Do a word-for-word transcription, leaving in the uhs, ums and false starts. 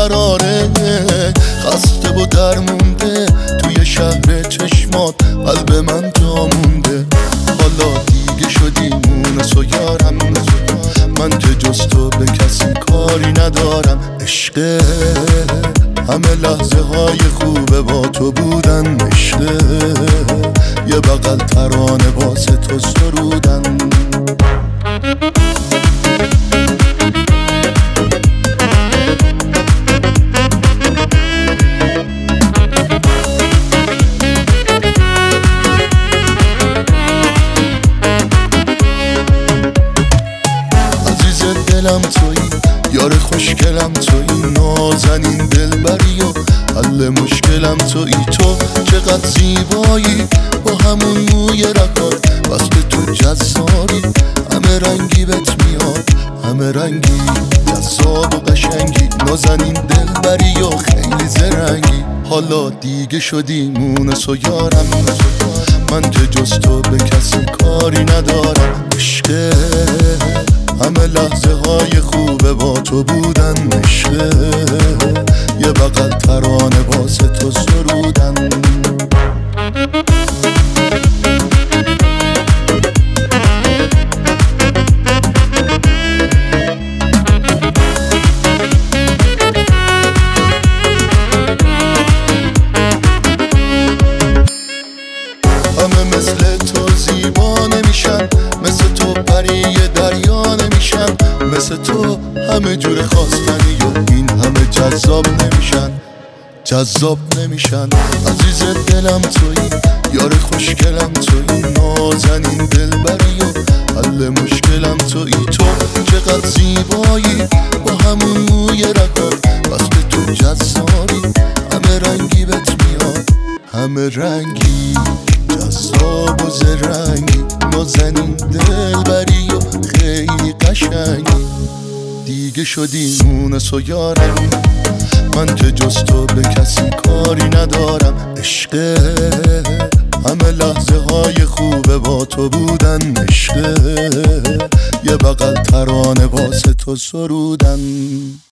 بیقراره، خسته و درمونده توی شهر چشمات قلب من جا مونده. حالا دیگه شدی مونس و یارم، من که جز تو به کسی کاری ندارم. عشقه همه لحظه های خوبه با تو بودن، عشقه یه بغل ترانه واسه تو سرودن. دلم تویی، یار خوشگلم تویی، نازنین دلبری و حل مشکلم تویی. تو چقدر زیبایی با همون موی رکات، بس که تو جذابی، همه رنگی بهت میاد، همه رنگی جذاب و قشنگی، نازنین دلبری و خیلی زرنگی. حالا دیگه شدی مونس و یارم، من که جز تو به کسی کاری ندارم. عشقه همه لحظه های خوبه با تو بودن، عشقه یه بغل ترانه واسه تو سرودن. همه مثل تو زیبا نمیشن، مثل تو پری دریا نمیشن، مثل تو همه جور خواستنی و این همه جذاب نمیشن، جذاب نمیشن. عزیز دلم تویی، یار خوشگلم تویی، نازنین دلبری و حل مشکلم تویی. تو چقدر زیبایی با همون موی رکات، بس که تو جذابی، همه رنگی بهت میاد، همه رنگی جذاب و زرنگی، نازنین دلبری و خیلی قشنگی. دیگه شدی مونس و یارم، من که جز تو به کسی کاری ندارم. عشقه همه لحظه های خوبه با تو بودن، عشقه یه بغل ترانه واسه تو سرودن.